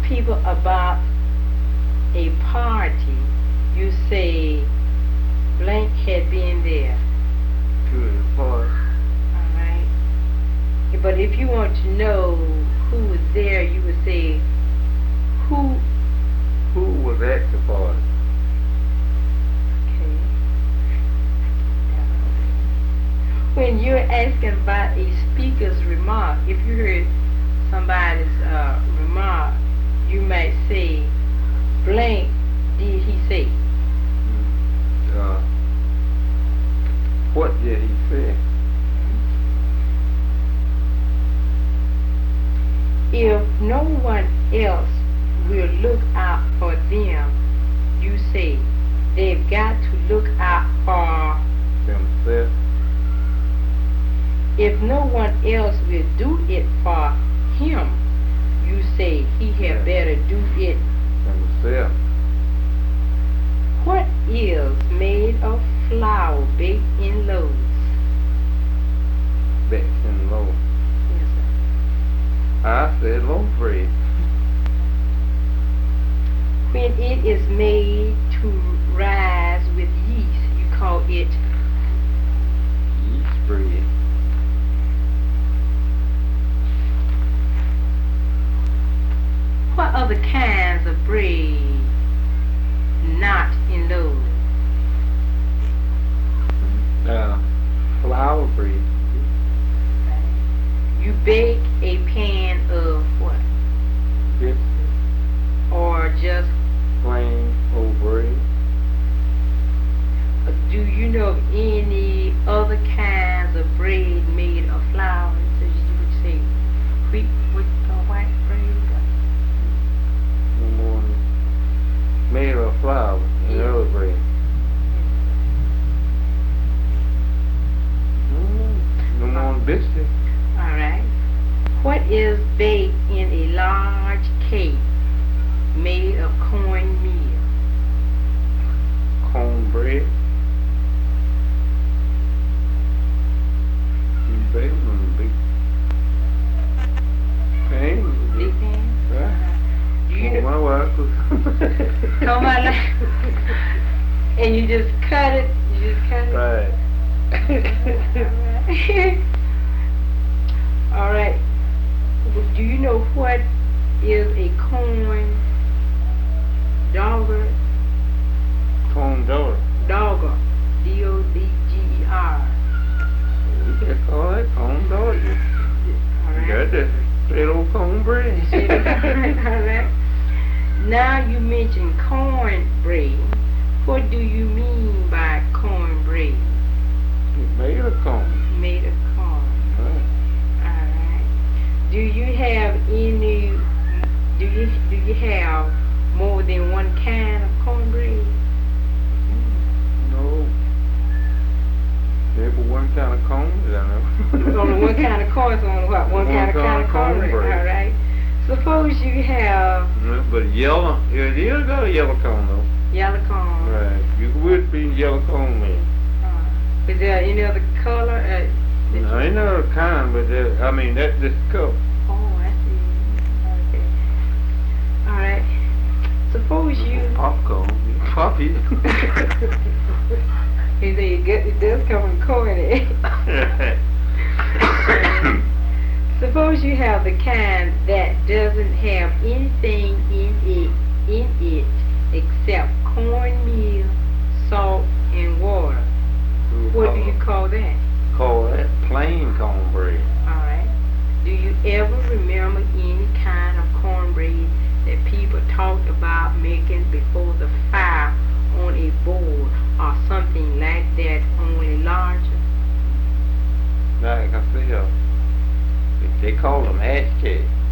people about a party, you say blank had been there. To the party. Alright. But if you want to know who was there, you would say who. Who was at the party? Okay. When you're asking about a speaker's remark, if you heard somebody's remark, you might say, blank did he say? What did he say? If no one else will look out for them, you say they've got to look out for Themselves. If no one else will do it for him, you say he had better do it Themselves. What is made of flour baked in loaves? Baked in loaf. Yes, sir. I said loaf bread. When it is made to rise with yeast, you call it Yeast bread. what other kinds of bread not in loaves? Flour bread. You bake a pan of what? Biscuit. Or just Plain old bread. do you know of any other kinds of bread made of flour? So you would say wheat with white bread? No more made of flour and other bread. No more biscuit. Alright. What is baked in a large cake made of cornmeal? Cornbread. You bake them big pan. Big pan? Right. Do you know? My wife Come on, and you just cut it. You just cut it. Right. All right. Do you know what is a corn dogger? Corn dogger. Dogger. D-O-D-G-E-R. We just call that corn dogger. All right. Got that little cornbread. All right. Now you mentioned cornbread. What do you mean by cornbread? It's made of corn. Made of corn. Right. Alright. Do you have any do you have more than one kind of cornbread? No. There's one kind of corn that I know. There's only one kind of corn, so only what? One kind of cornbread. Alright. Suppose you have But yellow, it is got a yellow corn though. yellow corn. Right. You would be yellow corn man. Is there any other color? No, ain't no other kind, but I mean that's just cup. Oh, I see. Okay. Alright. Suppose you Popcorn. Pop it. he said it does come from corn. Suppose you have the kind that doesn't have anything in it except cornmeal, salt, and water. What do you call that? Call that plain cornbread. Alright. Do you ever remember any kind of cornbread that people talked about making before the fire on a board or something like that, only larger? Like I said, they call them hash cakes.